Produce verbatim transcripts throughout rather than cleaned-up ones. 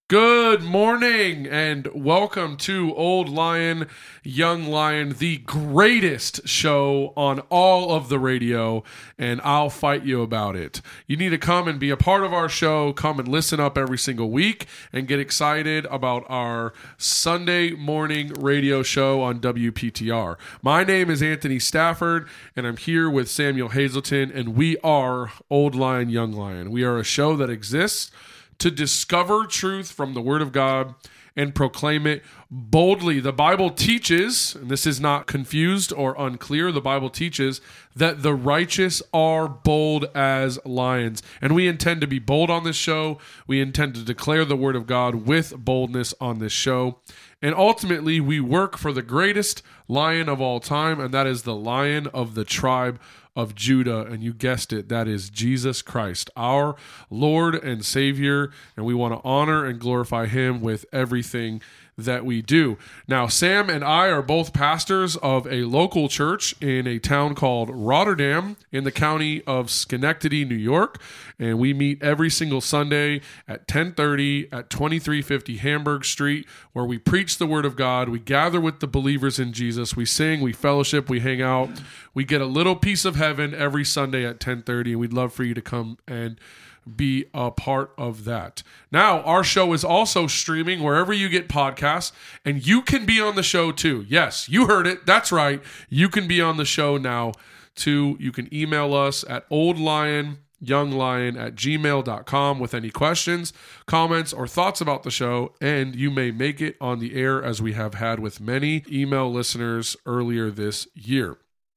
Good morning and welcome to Old Lion, Young Lion, the greatest show on all of the radio, and I'll fight you about it. You need to come and be a part of our show, come and listen up every single week, and get excited about our Sunday morning radio show on W P T R. My name is Anthony Stafford, and I'm here with Samuel Hazelton, and we are Old Lion, Young Lion. We are a show that exists to discover truth from the Word of God and proclaim it boldly. The Bible teaches, and this is not confused or unclear, the Bible teaches that the righteous are bold as lions. And we intend to be bold on this show. We intend to declare the Word of God with boldness on this show. And ultimately, we work for the greatest lion of all time, and that is the Lion of the tribe of Judah, and you guessed it, that is Jesus Christ, our Lord and Savior, and we want to honor and glorify Him with everything that we do. Now, Sam and I are both pastors of a local church in a town called Rotterdam in the county of Schenectady, New York, and we meet every single Sunday at ten thirty at twenty-three fifty Hamburg Street, where we preach the Word of God. We gather with the believers in Jesus. We sing, we fellowship, we hang out. We get a little piece of heaven every Sunday at ten thirty, and we'd love for you to come and be a part of that. Now, our show is also streaming wherever you get podcasts, and you can be on the show too. Yes, you heard it. That's right. You can be on the show now too. You can email us at oldlionyounglion at gmail dot com with any questions, comments, or thoughts about the show, and you may make it on the air as we have had with many email listeners earlier this year.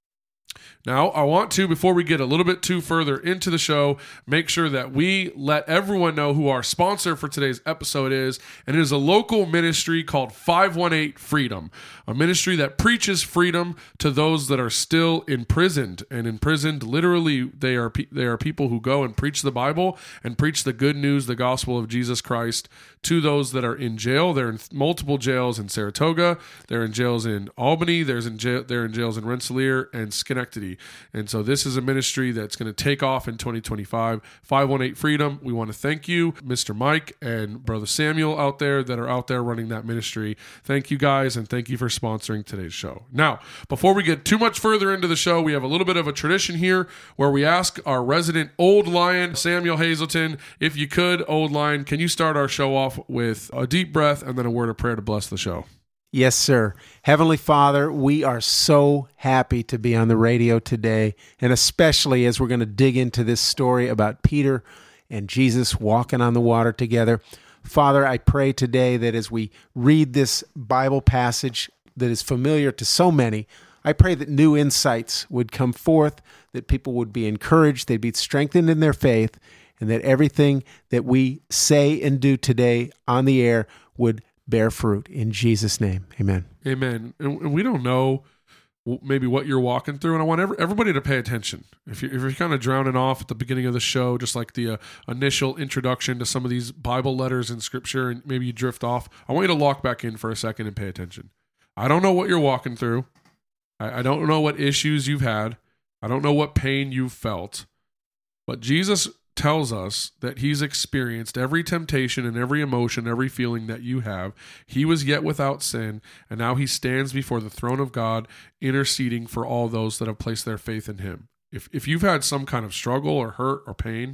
Now, I want to, before we get a little bit too further into the show, make sure that we let everyone know who our sponsor for today's episode is, and it is a local ministry called five one eight Freedom, a ministry that preaches freedom to those that are still imprisoned. And imprisoned, literally, they are pe- they are people who go and preach the Bible and preach the good news, the gospel of Jesus Christ, to those that are in jail. They're in multiple jails in Saratoga. They're in jails in Albany. There's in jail, they're in jails in Rensselaer and Schenectady. And so this is a ministry that's going to take off in twenty twenty-five. five one eight Freedom. We want to thank you, Mister Mike and Brother Samuel out there that are out there running that ministry. Thank you guys, and thank you for sponsoring today's show. Now, before we get too much further into the show, we have a little bit of a tradition here where we ask our resident Old Lion, Samuel Hazelton, if you could, Old Lion, can you start our show off with a deep breath and then a word of prayer to bless the show? Yes, sir. Heavenly Father, we are so happy to be on the radio today, and especially as we're going to dig into this story about Peter and Jesus walking on the water together. Father, I pray today that as we read this Bible passage that is familiar to so many, I pray that new insights would come forth, that people would be encouraged, they'd be strengthened in their faith, and that everything that we say and do today on the air would bear fruit. In Jesus' name, amen. Amen. And we don't know maybe what you're walking through, and I want every, everybody to pay attention. If you're, if you're kind of drowning off at the beginning of the show, just like the uh, initial introduction to some of these Bible letters in Scripture, and maybe you drift off, I want you to lock back in for a second and pay attention. I don't know what you're walking through. I, I don't know what issues you've had. I don't know what pain you've felt. But Jesus tells us that He's experienced every temptation and every emotion, every feeling that you have. He was yet without sin, and now He stands before the throne of God, interceding for all those that have placed their faith in Him. If if you've had some kind of struggle or hurt or pain,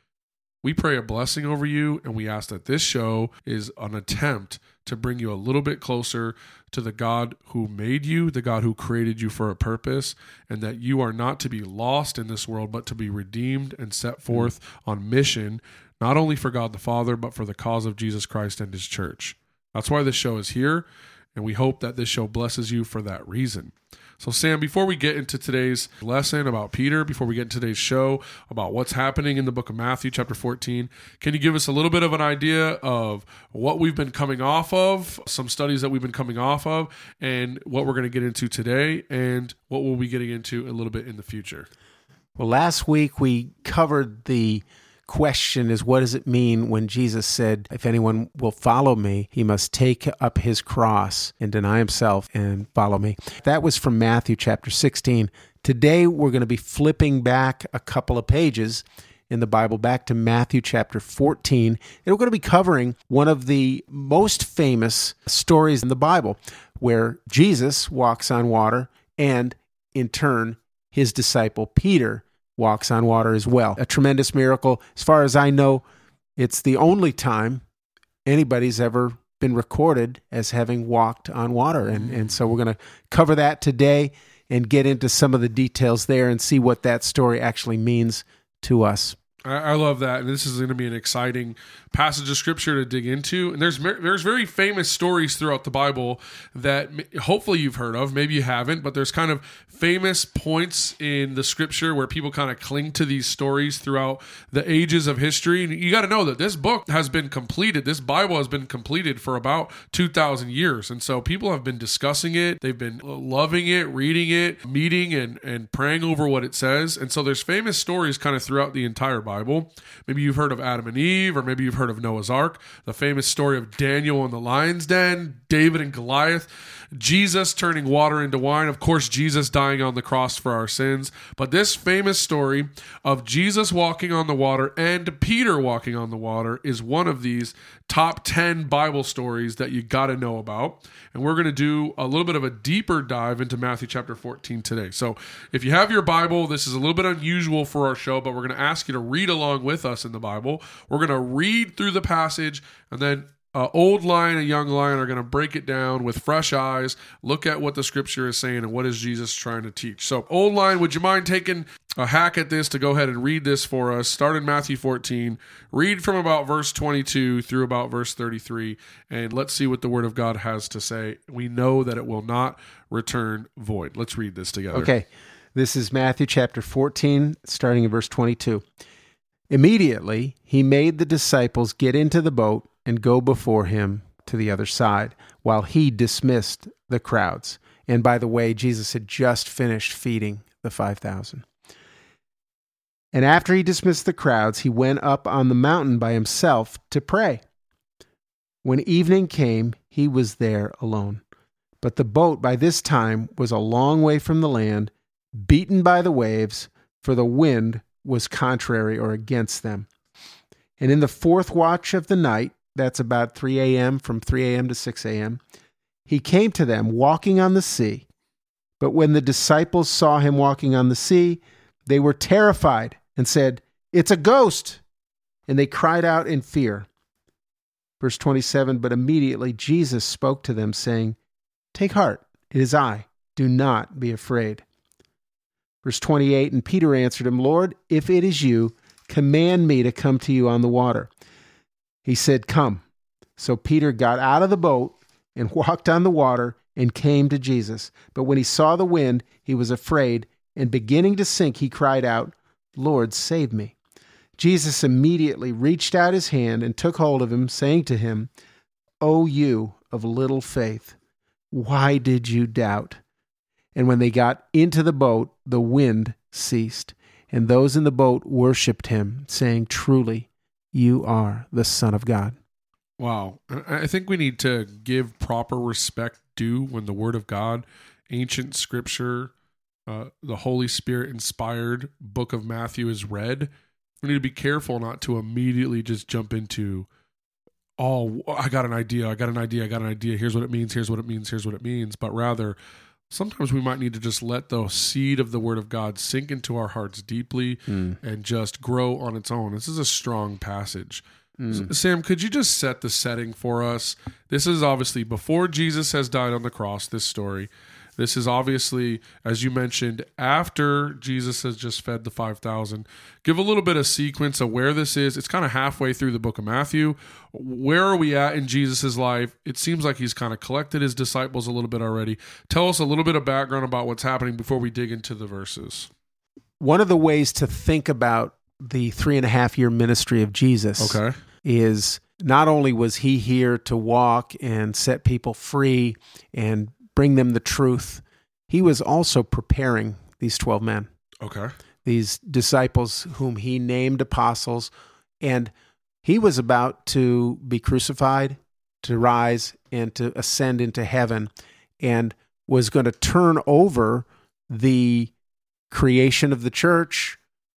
we pray a blessing over you, and we ask that this show is an attempt to bring you a little bit closer to the God who made you, the God who created you for a purpose, and that you are not to be lost in this world, but to be redeemed and set forth on mission, not only for God the Father, but for the cause of Jesus Christ and His church. That's why this show is here, and we hope that this show blesses you for that reason. So, Sam, before we get into today's lesson about Peter, before we get into today's show about what's happening in the book of Matthew, chapter fourteen, can you give us a little bit of an idea of what we've been coming off of, some studies that we've been coming off of, and what we're going to get into today, and what we'll be getting into a little bit in the future? Well, last week we covered the question is, what does it mean when Jesus said, if anyone will follow me, he must take up his cross and deny himself and follow me. That was from Matthew chapter sixteen. Today, we're going to be flipping back a couple of pages in the Bible back to Matthew chapter fourteen. And we're going to be covering one of the most famous stories in the Bible where Jesus walks on water and, in turn, his disciple Peter walks on water as well. A tremendous miracle. As far as I know, it's the only time anybody's ever been recorded as having walked on water. And, and so we're going to cover that today and get into some of the details there and see what that story actually means to us. I love that, and this is going to be an exciting passage of Scripture to dig into. And there's there's very famous stories throughout the Bible that hopefully you've heard of. Maybe you haven't, but there's kind of famous points in the Scripture where people kind of cling to these stories throughout the ages of history. And you got to know that this book has been completed. This Bible has been completed for about two thousand years, and so people have been discussing it. They've been loving it, reading it, meeting and and praying over what it says. And so there's famous stories kind of throughout the entire Bible. Bible. Maybe you've heard of Adam and Eve, or maybe you've heard of Noah's Ark, the famous story of Daniel in the lion's den, David and Goliath, Jesus turning water into wine, of course, Jesus dying on the cross for our sins. But this famous story of Jesus walking on the water and Peter walking on the water is one of these top ten Bible stories that you got to know about. And we're going to do a little bit of a deeper dive into Matthew chapter fourteen today. So if you have your Bible, this is a little bit unusual for our show, but we're going to ask you to read along with us in the Bible. We're going to read through the passage, and then Uh, old lion and young lion are going to break it down with fresh eyes, look at what the Scripture is saying and what is Jesus trying to teach. So, old lion, would you mind taking a hack at this to go ahead and read this for us? Start in Matthew fourteen, read from about verse twenty-two through about verse thirty-three, and let's see what the Word of God has to say. We know that it will not return void. Let's read this together. Okay, this is Matthew chapter fourteen, starting in verse twenty-two. Immediately, he made the disciples get into the boat and go before him to the other side, while he dismissed the crowds. And by the way, Jesus had just finished feeding the five thousand. And after he dismissed the crowds, he went up on the mountain by himself to pray. When evening came, he was there alone. But the boat by this time was a long way from the land, beaten by the waves, for the wind was contrary or against them. And in the fourth watch of the night, that's about three a.m., from three a.m. to six a.m., he came to them walking on the sea. But when the disciples saw him walking on the sea, they were terrified and said, "It's a ghost!" And they cried out in fear. Verse twenty-seven, but immediately Jesus spoke to them, saying, "Take heart, it is I. Do not be afraid." Verse twenty-eight, and Peter answered him, "Lord, if it is you, command me to come to you on the water." He said, "Come." So Peter got out of the boat and walked on the water and came to Jesus. But when he saw the wind, he was afraid, and beginning to sink, he cried out, "Lord, save me." Jesus immediately reached out his hand and took hold of him, saying to him, "O you of little faith, why did you doubt?" And when they got into the boat, the wind ceased, and those in the boat worshipped him, saying, "Truly, you are the Son of God." Wow. I think we need to give proper respect due when the Word of God, ancient Scripture, uh, the Holy Spirit-inspired book of Matthew is read. We need to be careful not to immediately just jump into, oh, I got an idea, I got an idea, I got an idea, here's what it means, here's what it means, here's what it means. But rather, sometimes we might need to just let the seed of the Word of God sink into our hearts deeply mm. and just grow on its own. This is a strong passage. Mm. Sam, could you just set the setting for us? This is obviously before Jesus has died on the cross, this story. This is obviously, as you mentioned, after Jesus has just fed the five thousand. Give a little bit of sequence of where this is. It's kind of halfway through the book of Matthew. Where are we at in Jesus' life? It seems like he's kind of collected his disciples a little bit already. Tell us a little bit of background about what's happening before we dig into the verses. One of the ways to think about the three and a half year ministry of Jesus okay. is not only was he here to walk and set people free and bring them the truth, he was also preparing these twelve men. Okay. These disciples whom he named apostles, and he was about to be crucified, to rise, and to ascend into heaven, and was going to turn over the creation of the church,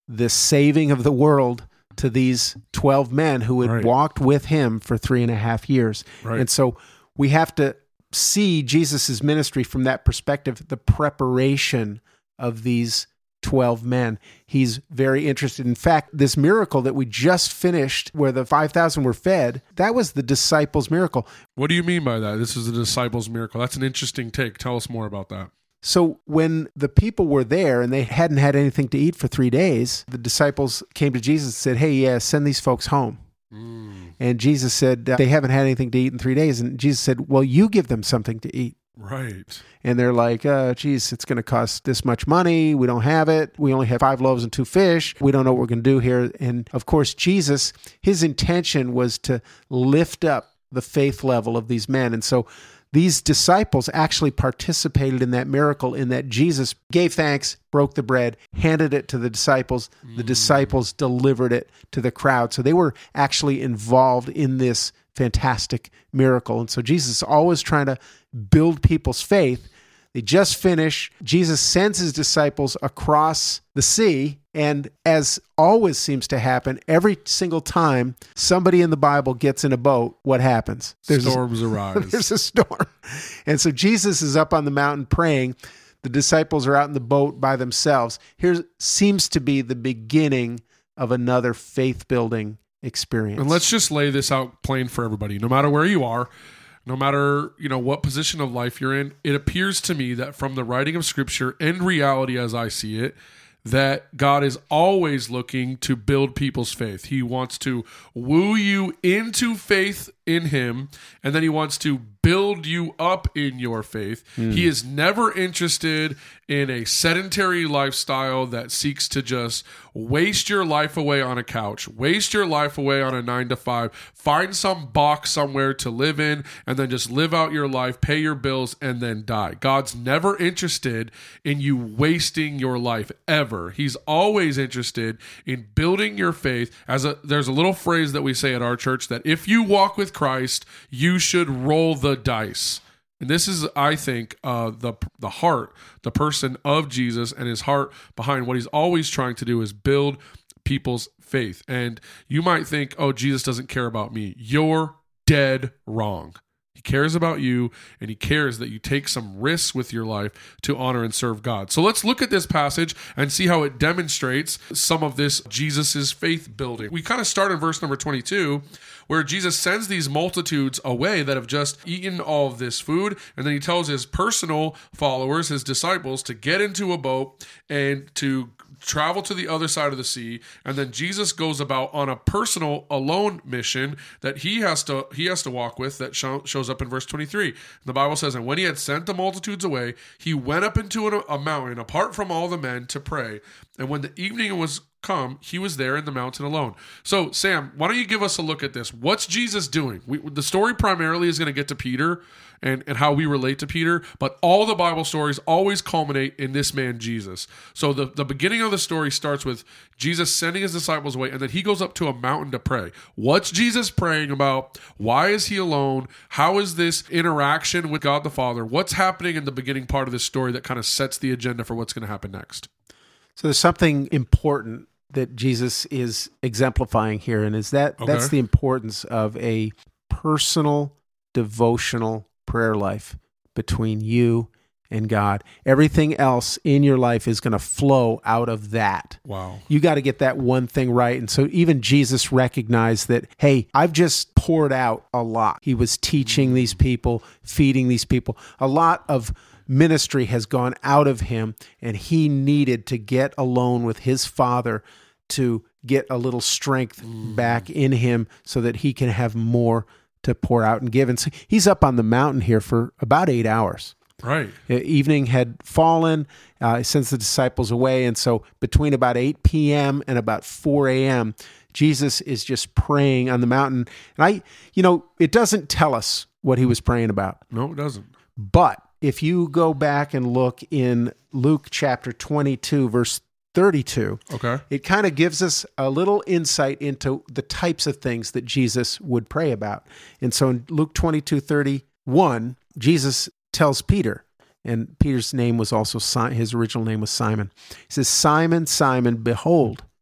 the saving of the world to these twelve men who had Right. walked with him for three and a half years. Right. And so we have to see Jesus' ministry from that perspective, the preparation of these twelve men. He's very interested. In fact, this miracle that we just finished where the five thousand were fed, that was the disciples' miracle. What do you mean by that? This is the disciples' miracle. That's an interesting take. Tell us more about that. So when the people were there and they hadn't had anything to eat for three days, the disciples came to Jesus and said, hey, yeah, send these folks home. Mm, And Jesus said, uh, they haven't had anything to eat in three days. And Jesus said, well, you give them something to eat. right. And they're like, uh, geez, it's going to cost this much money. We don't have it. We only have five loaves and two fish. We don't know what we're going to do here. And of course, Jesus, his intention was to lift up the faith level of these men. And so these disciples actually participated in that miracle in that Jesus gave thanks, broke the bread, handed it to the disciples. The disciples delivered it to the crowd. So they were actually involved in this fantastic miracle. And so Jesus is always trying to build people's faith. They just finish. Jesus sends his disciples across the sea. And as always seems to happen, every single time somebody in the Bible gets in a boat, what happens? Storms a, arise. There's a storm. And so Jesus is up on the mountain praying. The disciples are out in the boat by themselves. Here seems to be the beginning of another faith-building experience. And let's just lay this out plain for everybody. No matter where you are, no matter, you know, what position of life you're in, it appears to me that from the writing of Scripture and reality as I see it, that God is always looking to build people's faith. He wants to woo you into faith in him, and then he wants to build you up in your faith. Mm. He is never interested in a sedentary lifestyle that seeks to just waste your life away on a couch, waste your life away on a nine to five, find some box somewhere to live in, and then just live out your life, pay your bills, and then die. God's never interested in you wasting your life ever. He's always interested in building your faith. As a, there's a little phrase that we say at our church that if you walk with Christ, you should roll the dice. And this is, I think, uh, the the heart, the person of Jesus, and his heart behind what he's always trying to do is build people's faith. And you might think, oh, Jesus doesn't care about me. You're dead wrong. He cares about you, and he cares that you take some risks with your life to honor and serve God. So let's look at this passage and see how it demonstrates some of this Jesus's faith building. We kind of start in verse number twenty-two, where Jesus sends these multitudes away that have just eaten all of this food, and then he tells his personal followers, his disciples, to get into a boat and to travel to the other side of the sea. And then Jesus goes about on a personal alone mission that he has to he has to walk with, that show, shows up in verse twenty-three. The Bible says, and when he had sent the multitudes away, he went up into a, a mountain apart from all the men to pray. And when the evening was come, he was there in the mountain alone. So, Sam, why don't you give us a look at this? What's Jesus doing? We, the story primarily is going to get to Peter and, and how we relate to Peter, but all the Bible stories always culminate in this man, Jesus. So the, the beginning of the story starts with Jesus sending his disciples away, and then he goes up to a mountain to pray. What's Jesus praying about? Why is he alone? How is this interaction with God the Father? What's happening in the beginning part of this story that kind of sets the agenda for what's going to happen next? So there's something important that Jesus is exemplifying here, and is that Okay. that's the importance of a personal, devotional prayer life between you and God. Everything else in your life is going to flow out of that. Wow. You got to get that one thing right. And so even Jesus recognized that, hey, I've just poured out a lot. He was teaching these people, feeding these people. A lot of ministry has gone out of him, and he needed to get alone with his Father to get a little strength mm. back in him so that he can have more to pour out and give. And so he's up on the mountain here for about eight hours. Right. Evening had fallen, uh, sends the disciples away. And so between about eight p.m. and about four a.m., Jesus is just praying on the mountain. And I, you know, it doesn't tell us what he was praying about. No, it doesn't. But if you go back and look in Luke chapter twenty-two, verse thirty-two, okay, it kind of gives us a little insight into the types of things that Jesus would pray about. And so in Luke twenty-two thirty-one, Jesus tells Peter, and Peter's name was also, his original name was Simon. He says, Simon, Simon, behold,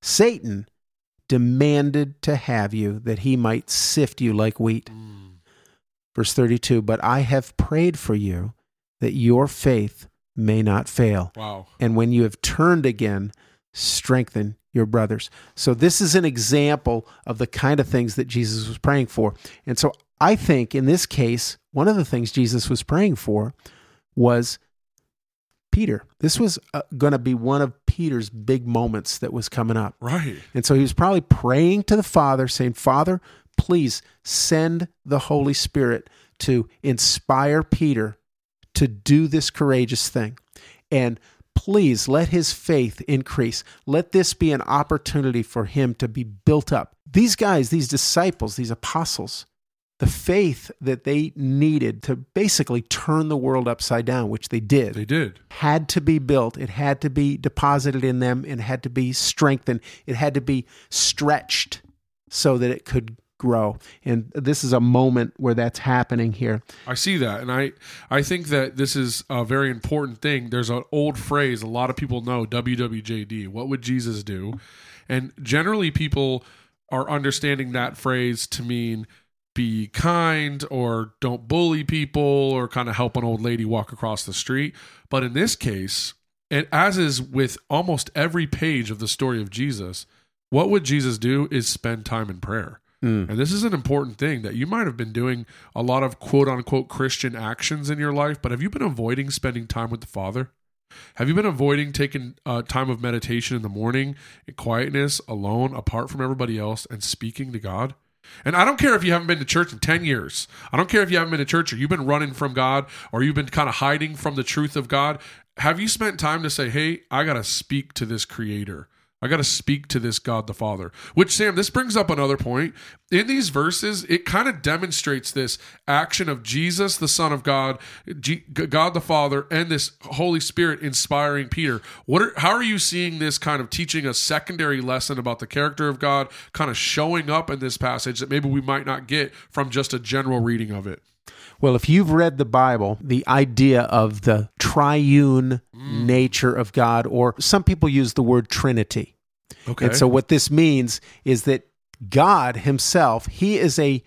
Satan demanded to have you that he might sift you like wheat. Mm. Verse thirty-two, but I have prayed for you that your faith may not fail. Wow. And when you have turned again, strengthen your brothers. So this is an example of the kind of things that Jesus was praying for. And so I think in this case, one of the things Jesus was praying for was Peter. This was uh, going to be one of Peter's big moments that was coming up. Right. And so he was probably praying to the Father, saying, Father, please send the Holy Spirit to inspire Peter to do this courageous thing. And please let his faith increase. Let this be an opportunity for him to be built up. These guys, these disciples, these apostles, the faith that they needed to basically turn the world upside down, which they did. They did. Had to be built. It had to be deposited in them and had to be strengthened. It had to be stretched so that it could grow. And this is a moment where that's happening here. I see that. And I, I think that this is a very important thing. There's an old phrase a lot of people know, W W J D. What would Jesus do? And generally people are understanding that phrase to mean be kind or don't bully people or kind of help an old lady walk across the street. But in this case, and as is with almost every page of the story of Jesus, what would Jesus do is spend time in prayer. Mm. And this is an important thing that you might have been doing a lot of quote unquote Christian actions in your life, but have you been avoiding spending time with the Father? Have you been avoiding taking uh, time of meditation in the morning, in quietness, alone, apart from everybody else, and speaking to God? And I don't care if you haven't been to church in ten years. I don't care if you haven't been to church or you've been running from God or you've been kind of hiding from the truth of God. Have you spent time to say, hey, I got to speak to this Creator. I got to speak to this God the Father. Which, Sam, this brings up another point. In these verses, it kind of demonstrates this action of Jesus, the Son of God, G- God the Father, and this Holy Spirit inspiring Peter. What are, how are you seeing this kind of teaching a secondary lesson about the character of God kind of showing up in this passage that maybe we might not get from just a general reading of it? Well, if you've read the Bible, the idea of the triune mm. nature of God, or some people use the word Trinity. Okay. And so what this means is that God himself, he is a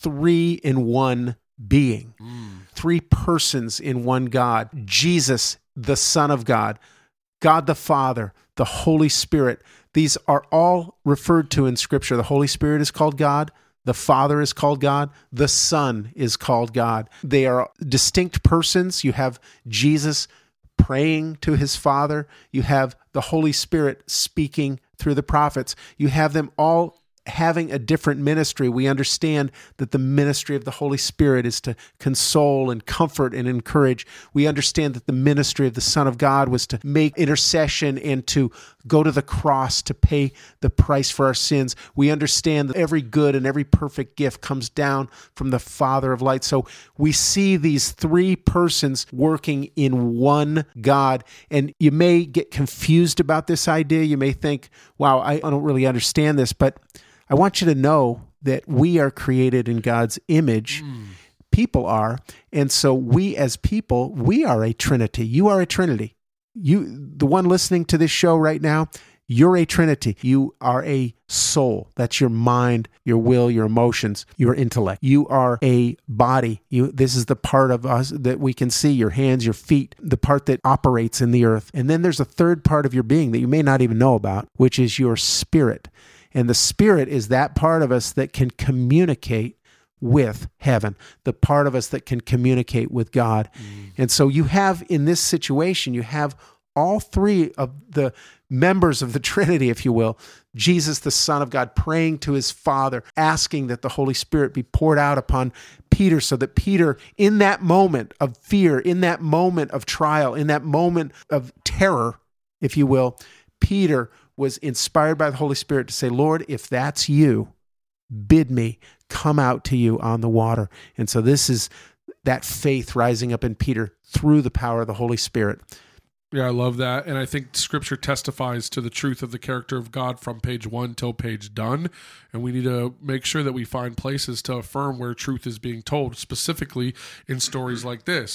three-in-one being, mm. three persons in one God. Jesus, the Son of God, God the Father, the Holy Spirit. These are all referred to in Scripture. The Holy Spirit is called God. The Father is called God. The Son is called God. They are distinct persons. You have Jesus praying to his Father. You have the Holy Spirit speaking through the prophets. You have them all having a different ministry. We understand that the ministry of the Holy Spirit is to console and comfort and encourage. We understand that the ministry of the Son of God was to make intercession and to go to the cross to pay the price for our sins. We understand that every good and every perfect gift comes down from the Father of light. So we see these three persons working in one God. And you may get confused about this idea. You may think, wow, I don't really understand this, but I want you to know that we are created in God's image. Mm. People are. And so we as people, we are a Trinity. You are a Trinity. You, the one listening to this show right now, you're a Trinity. You are a soul. That's your mind, your will, your emotions, your intellect. You are a body. You, this is the part of us that we can see, your hands, your feet, the part that operates in the earth. And then there's a third part of your being that you may not even know about, which is your spirit. And the Spirit is that part of us that can communicate with heaven, the part of us that can communicate with God. Mm. And so you have, in this situation, you have all three of the members of the Trinity, if you will, Jesus, the Son of God, praying to his Father, asking that the Holy Spirit be poured out upon Peter so that Peter, in that moment of fear, in that moment of trial, in that moment of terror, if you will, Peter was inspired by the Holy Spirit to say, Lord, if that's you, bid me come out to you on the water. And so this is that faith rising up in Peter through the power of the Holy Spirit. Yeah, I love that. And I think Scripture testifies to the truth of the character of God from page one till page done. And we need to make sure that we find places to affirm where truth is being told, specifically in stories like this.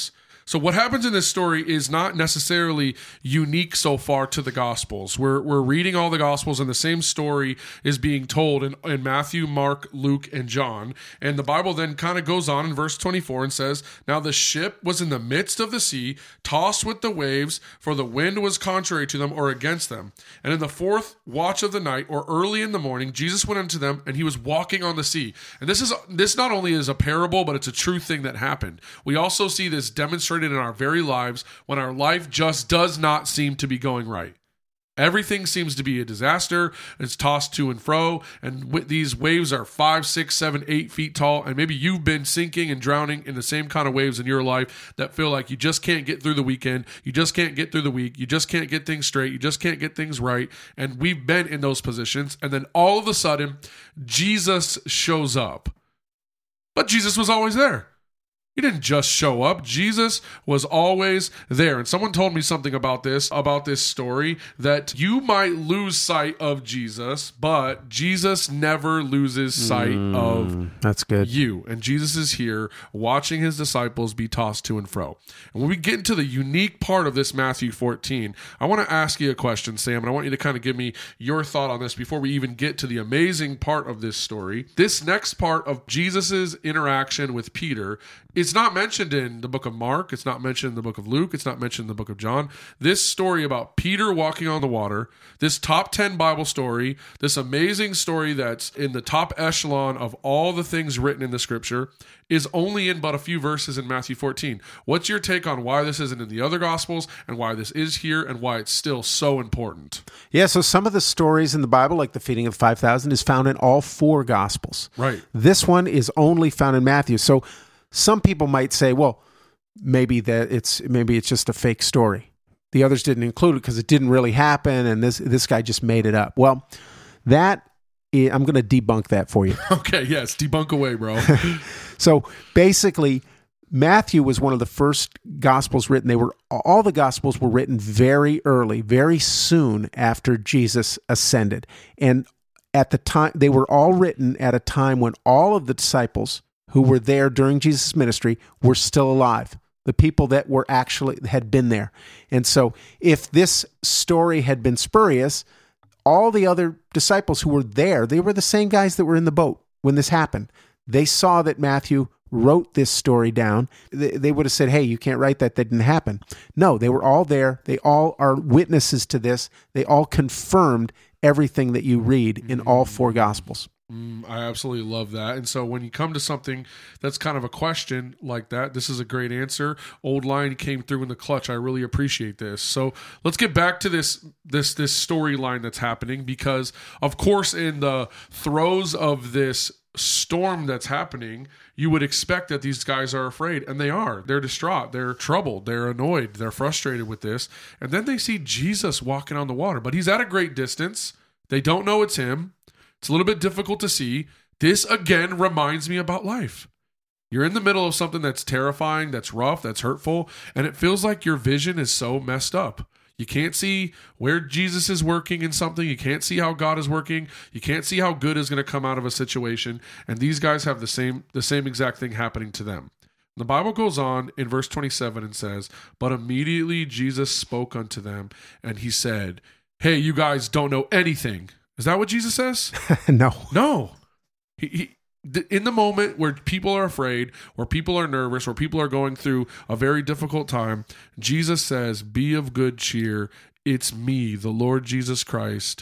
So what happens in this story is not necessarily unique so far to the Gospels. We're we're reading all the Gospels, and the same story is being told in, in Matthew, Mark, Luke, and John. And the Bible then kind of goes on in verse twenty-four and says, "Now the ship was in the midst of the sea, tossed with the waves, for the wind was contrary to them or against them. And in the fourth watch of the night, or early in the morning, Jesus went unto them, and he was walking on the sea." And this is this not only is a parable, but it's a true thing that happened. We also see this demonstrated in our very lives when our life just does not seem to be going right. Everything seems to be a disaster. It's tossed to and fro, and w- these waves are five, six, seven, eight feet tall. And maybe you've been sinking and drowning in the same kind of waves in your life that feel like you just can't get through the weekend. You just can't get through the week. You just can't get things straight. You just can't get things right. And we've been in those positions. And then all of a sudden, Jesus shows up. But Jesus was always there. He didn't just show up. Jesus was always there. And someone told me something about this, about this story, that you might lose sight of Jesus, but Jesus never loses sight mm, of that's good. you. And Jesus is here watching his disciples be tossed to and fro. And when we get into the unique part of this Matthew fourteen, I want to ask you a question, Sam, and I want you to kind of give me your thought on this before we even get to the amazing part of this story. This next part of Jesus's interaction with Peter is not mentioned in the book of Mark. It's not mentioned in the book of Luke. It's not mentioned in the book of John. This story about Peter walking on the water, this top ten Bible story, this amazing story that's in the top echelon of all the things written in the scripture, is only in but a few verses in Matthew fourteen. What's your take on why this isn't in the other Gospels and why this is here and why it's still so important? Yeah, so some of the stories in the Bible, like the feeding of five thousand, is found in all four Gospels. Right. This one is only found in Matthew. So some people might say, well, maybe that it's maybe it's just a fake story. The others didn't include it because it didn't really happen, and this this guy just made it up. Well, that I'm going to debunk that for you. Okay, yes, debunk away, bro. So basically, Matthew was one of the first Gospels written. They were all the Gospels were written very early, very soon after Jesus ascended, and at the time they were all written at a time when all of the disciples who were there during Jesus' ministry were still alive. The people that were actually had been there. And so if this story had been spurious, all the other disciples who were there, they were the same guys that were in the boat when this happened. They saw that Matthew wrote this story down. They, they would have said, hey, you can't write that. That didn't happen. No, they were all there. They all are witnesses to this. They all confirmed everything that you read in all four Gospels. Mm, I absolutely love that. And so when you come to something that's kind of a question like that, this is a great answer. Old Lion came through in the clutch. I really appreciate this. So let's get back to this this this storyline that's happening, because of course in the throes of this storm that's happening, you would expect that these guys are afraid, and they are. They're distraught. They're troubled. They're annoyed. They're frustrated with this. And then they see Jesus walking on the water, but he's at a great distance. They don't know it's him. It's a little bit difficult to see. This, again, reminds me about life. You're in the middle of something that's terrifying, that's rough, that's hurtful, and it feels like your vision is so messed up. You can't see where Jesus is working in something. You can't see how God is working. You can't see how good is going to come out of a situation. And these guys have the same the same exact thing happening to them. The Bible goes on in verse twenty-seven and says, "But immediately Jesus spoke unto them, and he said, hey, you guys don't know anything." Is that what Jesus says? No. No. He, he, in the moment where people are afraid, where people are nervous, where people are going through a very difficult time, Jesus says, be of good cheer. It's me, the Lord Jesus Christ.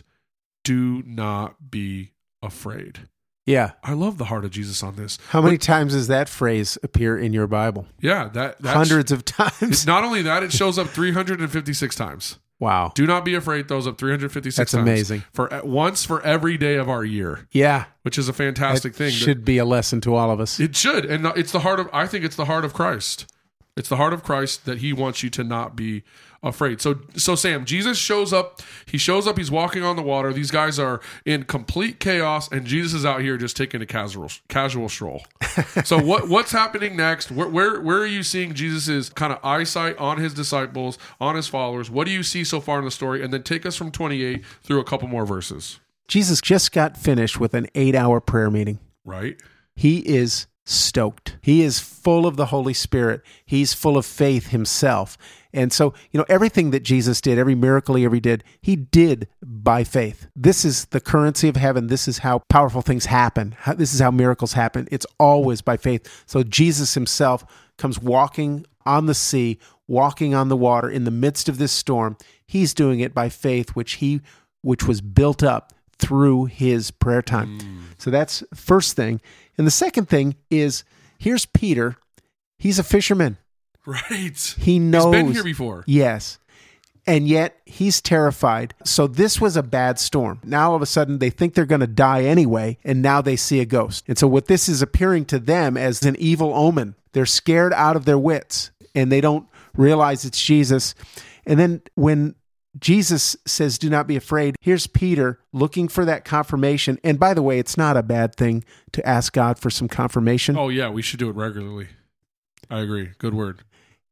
Do not be afraid. Yeah. I love the heart of Jesus on this. How many but, times does that phrase appear in your Bible? Yeah. that Hundreds of times. Not only that, it shows up three hundred fifty-six times. Wow. Do not be afraid throws up three hundred fifty-six That's times. That's amazing. For once for every day of our year. Yeah. Which is a fantastic that thing. Should that, be a lesson to all of us. It should. And it's the heart of, I think it's the heart of Christ. It's the heart of Christ that he wants you to not be afraid. So, so Sam, Jesus shows up. He shows up. He's walking on the water. These guys are in complete chaos, and Jesus is out here just taking a casual casual stroll. So, what what's happening next? Where where where are you seeing Jesus's kind of eyesight on his disciples, on his followers? What do you see so far in the story? And then take us from twenty-eight through a couple more verses. Jesus just got finished with an eight-hour prayer meeting. Right. He is stoked. He is full of the Holy Spirit. He's full of faith himself. And so, you know, everything that Jesus did, every miracle he ever did, he did by faith. This is the currency of heaven. This is how powerful things happen. How, this is how miracles happen. It's always by faith. So Jesus himself comes walking on the sea, walking on the water in the midst of this storm. He's doing it by faith, which he, which was built up through his prayer time. Mm. So that's first thing. And the second thing is, here's Peter. He's a fisherman. Right. He knows. He's been here before. Yes. And yet he's terrified. So this was a bad storm. Now all of a sudden they think they're going to die anyway, and now they see a ghost. And so what this is appearing to them as an evil omen. They're scared out of their wits, and they don't realize it's Jesus. And then when Jesus says, do not be afraid, here's Peter looking for that confirmation. And by the way, it's not a bad thing to ask God for some confirmation. Oh yeah, we should do it regularly. I agree. Good word.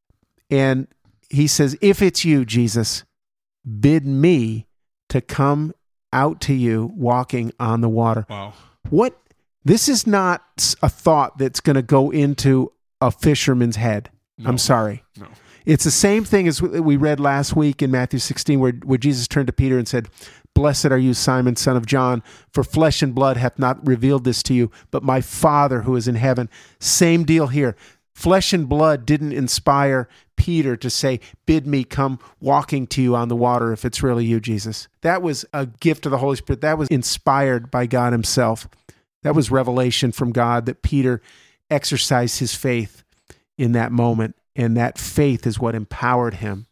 And he says, if it's you, Jesus, bid me to come out to you walking on the water. Wow. What? This is not a thought that's going to go into a fisherman's head. No. I'm sorry. No. It's the same thing as we read last week in Matthew sixteen, where, where Jesus turned to Peter and said, blessed are you, Simon, son of John, for flesh and blood hath not revealed this to you, but my Father who is in heaven. Same deal here. Flesh and blood didn't inspire Peter to say, bid me come walking to you on the water if it's really you, Jesus. That was a gift of the Holy Spirit. That was inspired by God himself. That was revelation from God that Peter exercised his faith in that moment. And that faith is what empowered him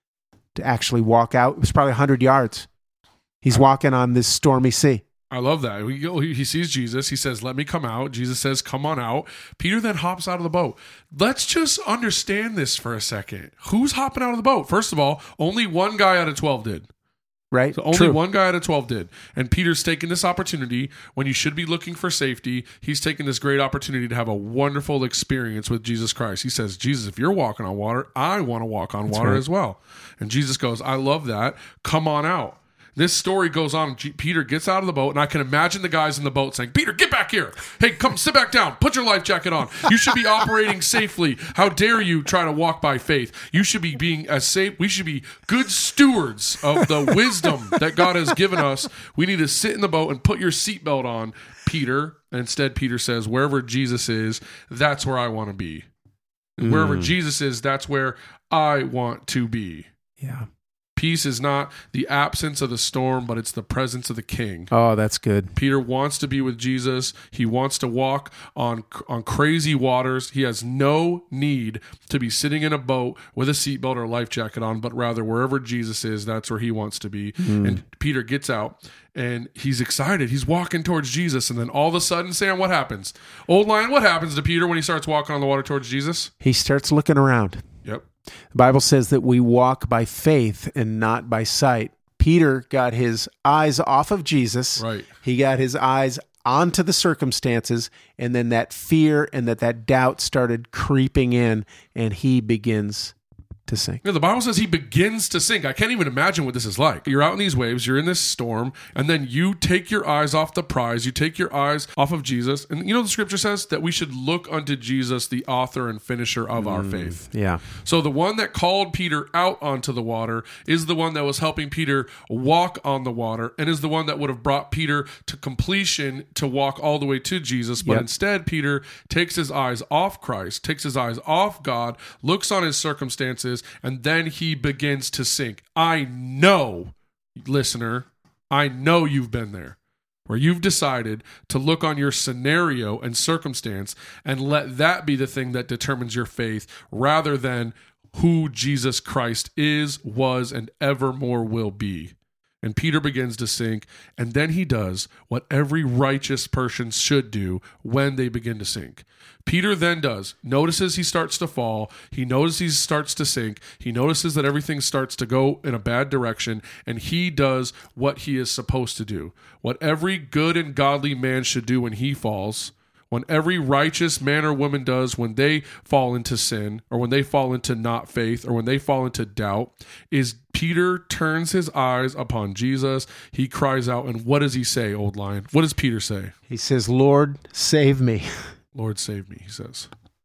to actually walk out. It was probably one hundred yards. He's walking on this stormy sea. I love that. He, he sees Jesus. He says, let me come out. Jesus says, come on out. Peter then hops out of the boat. Let's just understand this for a second. Who's hopping out of the boat? First of all, only one guy out of twelve did. Right. So only True. one guy out of twelve did. And Peter's taking this opportunity when you should be looking for safety. He's taking this great opportunity to have a wonderful experience with Jesus Christ. He says, Jesus, if you're walking on water, I want to walk on That's water right. as well. And Jesus goes, I love that. Come on out. This story goes on. G- Peter gets out of the boat, and I can imagine the guys in the boat saying, Peter, get back here. Hey, come sit back down. Put your life jacket on. You should be operating safely. How dare you try to walk by faith? You should be being as safe. We should be good stewards of the wisdom that God has given us. We need to sit in the boat and put your seatbelt on, Peter. And instead, Peter says, wherever Jesus is, that's where I want to be. And wherever Mm. Jesus is, that's where I want to be. Yeah. Peace is not the absence of the storm, but it's the presence of the King. Oh, that's good. Peter wants to be with Jesus. He wants to walk on on crazy waters. He has no need to be sitting in a boat with a seatbelt or a life jacket on, but rather wherever Jesus is, that's where he wants to be. Mm. And Peter gets out, and he's excited. He's walking towards Jesus, and then all of a sudden, Sam, what happens? Old Lion, what happens to Peter when he starts walking on the water towards Jesus? He starts looking around. Yep. The Bible says that we walk by faith and not by sight. Peter got his eyes off of Jesus. Right. He got his eyes onto the circumstances, and then that fear and that, that doubt started creeping in, and he begins to sink. Yeah, the Bible says he begins to sink. I can't even imagine what this is like. You're out in these waves, you're in this storm, and then you take your eyes off the prize, you take your eyes off of Jesus. And you know the scripture says that we should look unto Jesus, the author and finisher of mm, our faith. Yeah. So the one that called Peter out onto the water is the one that was helping Peter walk on the water, and is the one that would have brought Peter to completion to walk all the way to Jesus. But yep. instead, Peter takes his eyes off Christ, takes his eyes off God, looks on his circumstances, and then he begins to sink. I know, listener, I know you've been there, where you've decided to look on your scenario and circumstance and let that be the thing that determines your faith, rather than who Jesus Christ is, was, and evermore will be. And Peter begins to sink, and then he does what every righteous person should do when they begin to sink. Peter then does, notices he starts to fall, he notices he starts to sink, he notices that everything starts to go in a bad direction, and he does what he is supposed to do. What every good and godly man should do when he falls, when every righteous man or woman does when they fall into sin, or when they fall into not faith, or when they fall into doubt, is Peter turns his eyes upon Jesus. He cries out, and what does he say, Old Lion? What does Peter say? He says, Lord, save me. Lord, save me, he says.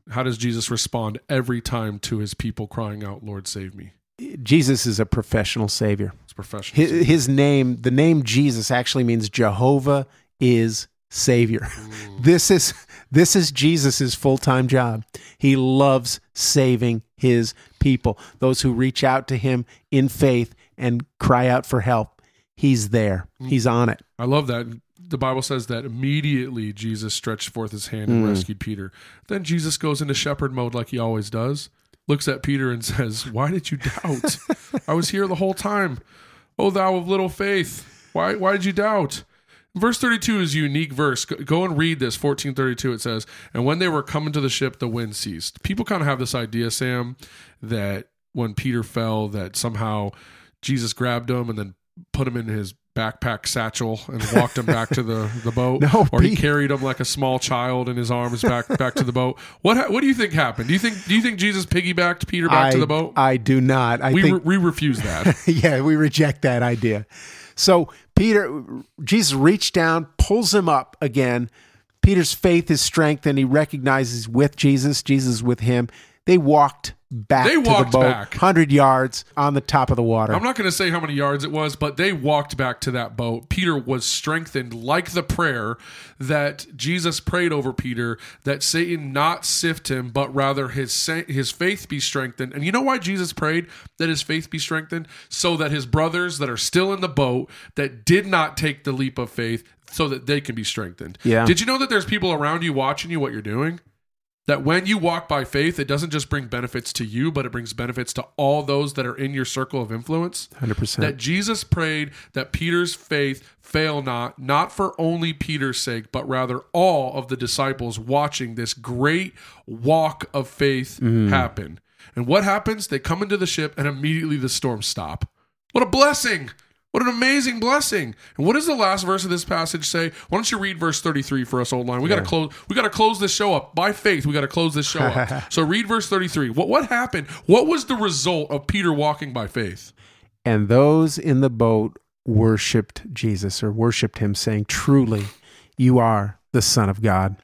How does Jesus respond every time to his people crying out, Lord, save me? Jesus is a professional savior. It's professional. His, his name, the name Jesus actually means Jehovah is Savior. Mm. This is this is Jesus's full-time job. He loves saving his people, those who reach out to him in faith and cry out for help. He's there. Mm. He's on it. I love that. The Bible says that immediately Jesus stretched forth his hand and mm. rescued Peter. Then Jesus goes into shepherd mode like he always does. Looks at Peter and says, why did you doubt? I was here the whole time. O thou of little faith. Why why did you doubt? Verse thirty-two is a unique verse. Go and read this, fourteen thirty-two. It says, and when they were coming to the ship, the wind ceased. People kind of have this idea, Sam, that when Peter fell, that somehow Jesus grabbed him and then put him in his backpack satchel and walked him back to the, the boat. No, or he carried him like a small child in his arms back back to the boat. What what do you think happened? Do you think do you think Jesus piggybacked Peter back I, to the boat? I do not. I we think re- we refuse that. Yeah, we reject that idea. So Peter, Jesus reached down, pulls him up again. Peter's faith is strengthened. He recognizes with Jesus, Jesus with him. They walked back they to walked the boat, back. one hundred yards on the top of the water. I'm not going to say how many yards it was, but they walked back to that boat. Peter was strengthened like the prayer that Jesus prayed over Peter, that Satan not sift him, but rather his his faith be strengthened. And you know why Jesus prayed that his faith be strengthened? So that his brothers that are still in the boat, that did not take the leap of faith, so that they can be strengthened. Yeah. Did you know that there's people around you watching you what you're doing? That when you walk by faith, it doesn't just bring benefits to you, but it brings benefits to all those that are in your circle of influence. one hundred percent. That Jesus prayed that Peter's faith fail not, not for only Peter's sake, but rather all of the disciples watching this great walk of faith mm. happen. And what happens? They come into the ship and immediately the storms stop. What a blessing! What an amazing blessing. And what does the last verse of this passage say? Why don't you read verse thirty-three for us, Old Line? We yeah. gotta close we gotta close this show up. By faith, we gotta close this show up. So read verse thirty-three. What what happened? What was the result of Peter walking by faith? And those in the boat worshipped Jesus, or worshipped him, saying, truly, you are the Son of God.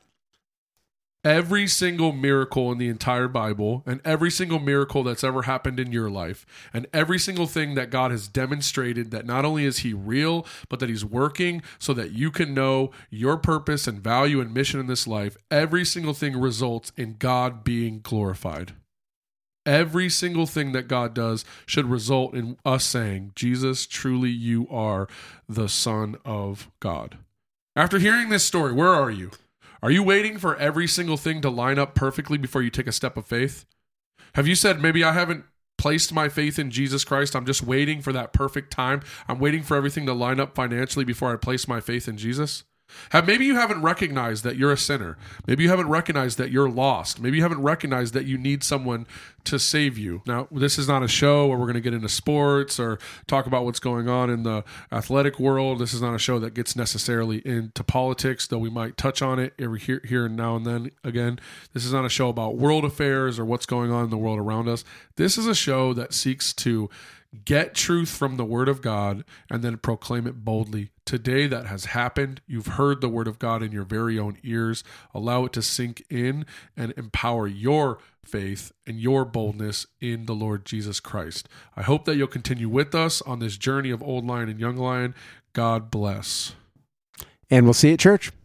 Every single miracle in the entire Bible, and every single miracle that's ever happened in your life, and every single thing that God has demonstrated that not only is he real, but that he's working so that you can know your purpose and value and mission in this life, every single thing results in God being glorified. Every single thing that God does should result in us saying, Jesus, truly you are the Son of God. After hearing this story, where are you? Are you waiting for every single thing to line up perfectly before you take a step of faith? Have you said, maybe I haven't placed my faith in Jesus Christ. I'm just waiting for that perfect time. I'm waiting for everything to line up financially before I place my faith in Jesus? Have, maybe you haven't recognized that you're a sinner. Maybe you haven't recognized that you're lost. Maybe you haven't recognized that you need someone to save you. Now, this is not a show where we're going to get into sports or talk about what's going on in the athletic world. This is not a show that gets necessarily into politics, though we might touch on it every here, here and now and then again. This is not a show about world affairs or what's going on in the world around us. This is a show that seeks to get truth from the Word of God and then proclaim it boldly. Today that has happened. You've heard the Word of God in your very own ears. Allow it to sink in and empower your faith and your boldness in the Lord Jesus Christ. I hope that you'll continue with us on this journey of Old Lion and Young Lion. God bless. And we'll see you at church.